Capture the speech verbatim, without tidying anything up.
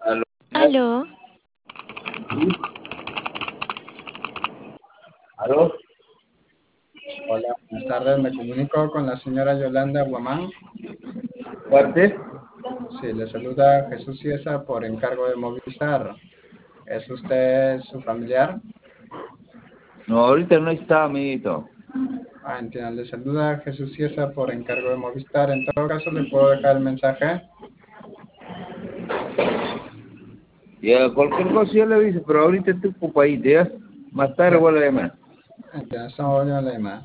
Aló. Aló, ¿Aló? Hola, buenas tardes. Me comunico con la señora Yolanda Guamán. ¿Parte? Sí, le saluda Jesús Ciesa por encargo de Movistar. ¿Es usted su familiar? No, ahorita no está, amiguito. Ah, entiendo. Le saluda Jesús Ciesa por encargo de Movistar. En todo caso, le puedo dejar el mensaje. Ya, cualquier cosa yo le aviso, pero ahorita estoy ocupadito, ¿ya? Más tarde Ya, voy a llamar. entiendo. Estamos volviendo a la llamada.